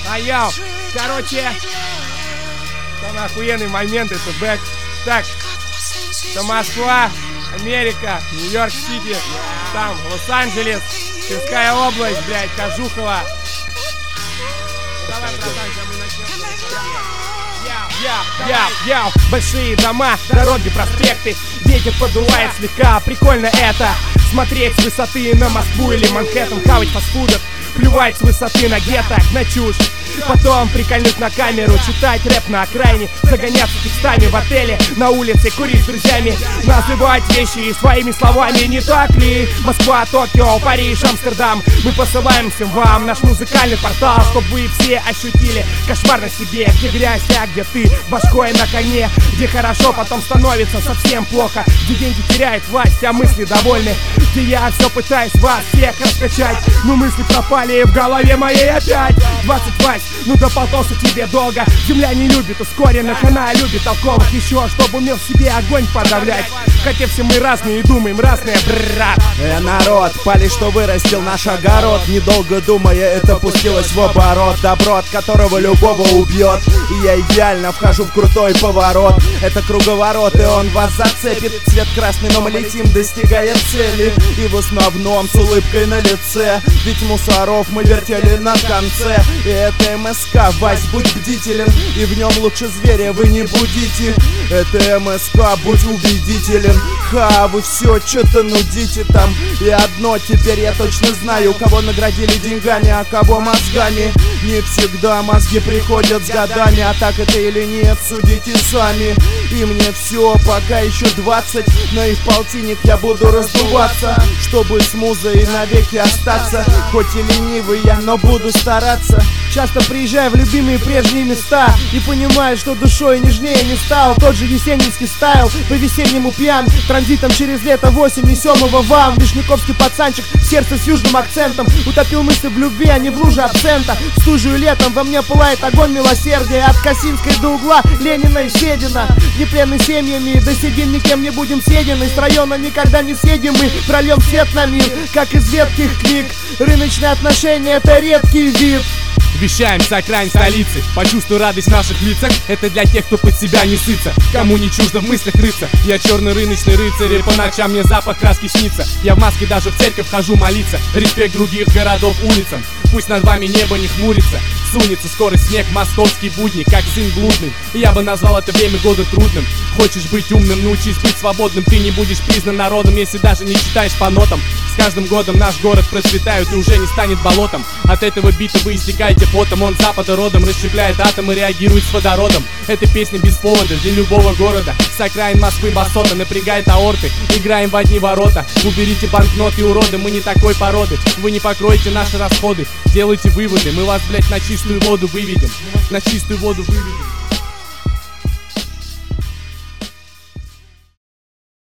Аяу, короче, самый охуенный момент это бэк. Так, это Москва, Америка, Нью-Йорк-Сити, там Лос-Анджелес, Тверская область, блядь, Кожухова. Давай, братан, мы начнем. Яу, большие дома, дороги, проспекты, ветер подувает слегка, прикольно это. Смотреть с высоты на Москву или Манхэттен, хавать фастфудов, плювать с высоты на гетто, на чушь. Потом прикольнуть на камеру, читать рэп на окраине, загоняться текстами в отеле, на улице, курить с друзьями, называть вещи своими словами, не так ли? Москва, Токио, Париж, Амстердам. Мы посылаем всем вам наш музыкальный портал, чтобы вы все ощутили кошмар на себе. Где грязь, а где ты, башкой на коне. Где хорошо, потом становится совсем плохо. Где деньги теряют власть, а мысли довольны. Где я все пытаюсь вас всех раскачать, но мысли пропали в голове моей опять. 28, ну доползался тебе долго. Земля не любит ускоренных, она любит толковых. Еще, чтобы умел в себе огонь подавлять. Хотя все мы разные и думаем разные, брат. Народ, пали, что вырастил наш огород. Недолго думая, это пустилось в оборот. Добро, от которого любого убьет. И я идеально вхожу в крутой поворот. Это круговорот, и он вас зацепит. Цвет красный, но мы летим, достигая цели. И в основном с улыбкой на лице. Ведь мусоров мы вертели на конце. И это МСК, Вась, будь бдителен. И в нем лучше зверя вы не будите. Это МСК, будь убедителен. Ха, вы все что-то нудите там. И одно теперь я точно знаю: кого наградили деньгами, а кого мозгами. Не всегда мозги приходят с годами, а так это или нет, судите сами. И мне все, пока еще 20, но и в полтинник я буду раздуваться, чтобы с музой навеки остаться. Хоть и ленивый я, но буду стараться. Часто приезжаю в любимые прежние места и понимаю, что душой нежнее не стал. Тот же есенинский стайл, по-весеннему пьян. Транзитом через лето 8 несемого вам. Вишняковский пацанчик, сердце с южным акцентом. Утопил мысли в любви, а не в луже абсента. Стужу летом во мне пылает огонь милосердия. От Косинской до угла Ленина и Седина. Не плены семьями, до седин никем не будем съедены. С района никогда не съедем мы, прольем свет на мир, как из ветхих книг. Рыночные отношения — это редкий вид. Вещаем с окраин столицы, почувствуй радость в наших лицах. Это для тех, кто под себя не сытся, кому не чуждо в мыслях рыться. Я черный рыночный рыцарь, и по ночам мне запах краски снится. Я в маске даже в церковь хожу молиться. Респект других городов улицам, пусть над вами небо не хмурится. Сунется скоро снег, московские будни, как сын блудный. Я бы назвал это время года трудным. Хочешь быть умным, научись быть свободным. Ты не будешь признан народом, если даже не читаешь по нотам. С каждым годом наш город процветает и уже не станет болотом. От этого бита вы истекаете потом. Он с запада родом, расщепляет атом и реагирует с водородом. Эта песня без повода для любого города. С окраин Москвы басота напрягает аорты. Играем в одни ворота. Уберите банкноты, уроды, мы не такой породы. Вы не покроете наши расходы. Делайте выводы, мы вас, блять, на чистую воду выведем. На чистую воду выведем.